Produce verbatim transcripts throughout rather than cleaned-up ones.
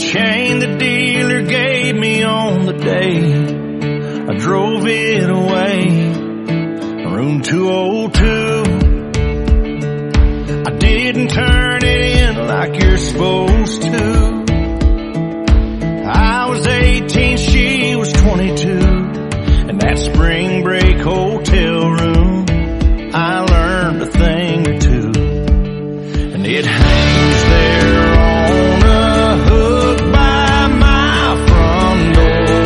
chain the dealer gave me on the day I drove it away. Room two oh two. I didn't turn it in like you're supposed to. I was eighteen, she was twenty-two. In that spring break hotel room, I learned a thing or two. And it hangs there on a hook by my front door.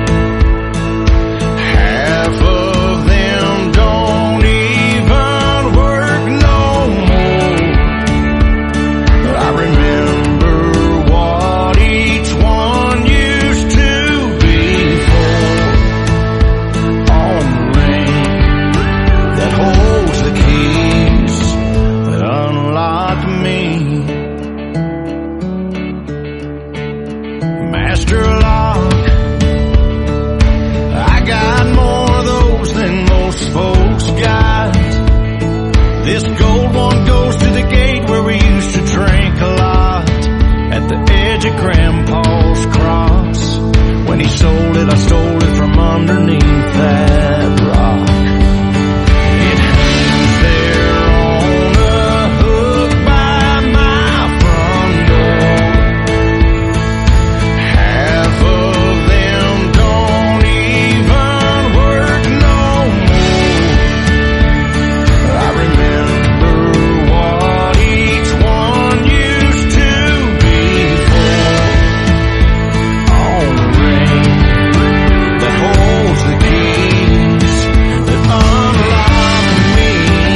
Half of them don't even work no more. But I remember what each one used to be for. On the ring that holds the keys that unlock me. Master lock, I got more of those than most folks got. This gold one goes to the gate where we used to drink a lot, at the edge of Grandpa's cross. When he sold it, I stole it from underneath that rock. It hangs there on a hook by my front door. Half of them don't even work no more. I remember what each one used to be for. On the ring that holds the keys that unlock me.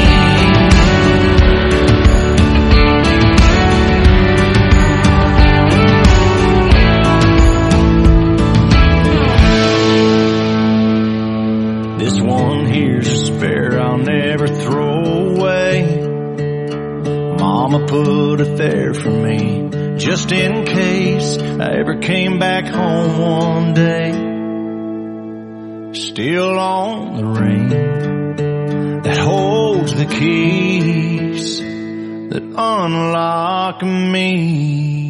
This one here's a spare I'll never throw away. Mama put it there for me, just in case I ever came back home one day. Still on the ring that holds the keys that unlock me.